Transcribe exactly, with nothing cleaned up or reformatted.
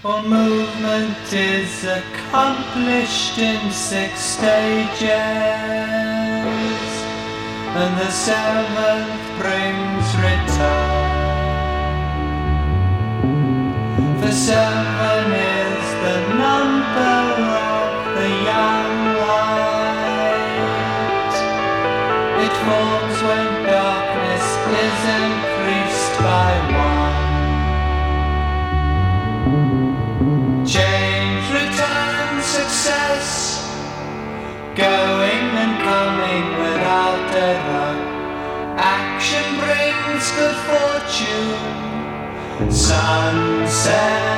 All movement is accomplished in six stages, and the seventh brings return. For seven is the number of the young light. It falls when darkness is increased by one. Change, return, success, going and coming without error. Action brings good fortune, sunset.